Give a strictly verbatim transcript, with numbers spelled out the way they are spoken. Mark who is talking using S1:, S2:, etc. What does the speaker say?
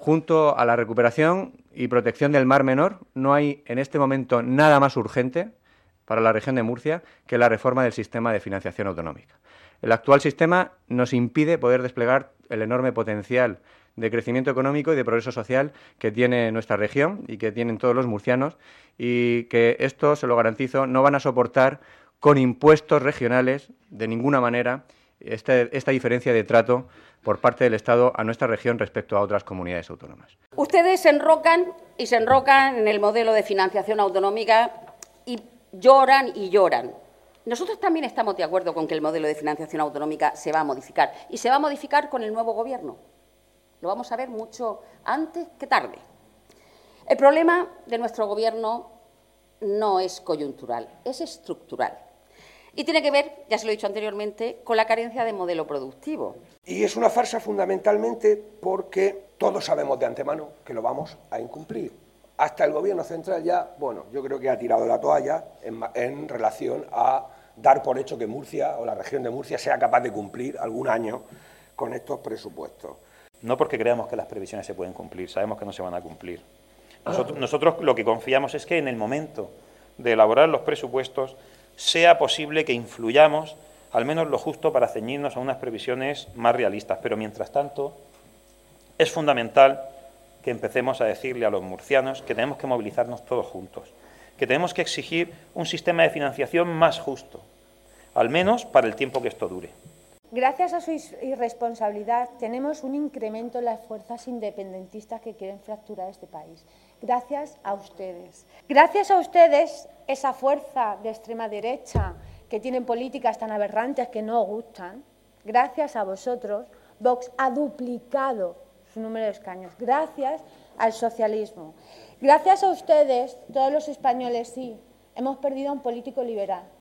S1: Junto a la recuperación y protección del Mar Menor, no hay en este momento nada más urgente para la región de Murcia que la reforma del sistema de financiación autonómica. El actual sistema nos impide poder desplegar el enorme potencial de crecimiento económico y de progreso social que tiene nuestra región y que tienen todos los murcianos, y que esto, se lo garantizo, no van a soportar con impuestos regionales de ninguna manera este, esta diferencia de trato por parte del Estado a nuestra región respecto a otras comunidades autónomas.
S2: Ustedes se enrocan y se enrocan en el modelo de financiación autonómica y lloran y lloran. Nosotros también estamos de acuerdo con que el modelo de financiación autonómica se va a modificar, y se va a modificar con el nuevo Gobierno. Lo vamos a ver mucho antes que tarde. El problema de nuestro Gobierno no es coyuntural, es estructural. Y tiene que ver, ya se lo he dicho anteriormente, con la carencia de modelo productivo.
S3: Y es una farsa fundamentalmente porque todos sabemos de antemano que lo vamos a incumplir. Hasta el Gobierno central ya, bueno, yo creo que ha tirado la toalla en, en relación a dar por hecho que Murcia o la región de Murcia sea capaz de cumplir algún año con estos presupuestos.
S4: No porque creamos que las previsiones se pueden cumplir, sabemos que no se van a cumplir. Nosotros, nosotros lo que confiamos es que en el momento de elaborar los presupuestos sea posible que influyamos al menos lo justo para ceñirnos a unas previsiones más realistas. Pero, mientras tanto, es fundamental que empecemos a decirle a los murcianos que tenemos que movilizarnos todos juntos, que tenemos que exigir un sistema de financiación más justo, al menos para el tiempo que esto dure.
S5: Gracias a su irresponsabilidad tenemos un incremento en las fuerzas independentistas que quieren fracturar este país. Gracias a ustedes. Gracias a ustedes, esa fuerza de extrema derecha que tienen políticas tan aberrantes que no gustan, gracias a vosotros, Vox ha duplicado su número de escaños. Gracias al socialismo. Gracias a ustedes, todos los españoles, sí, hemos perdido a un político liberal.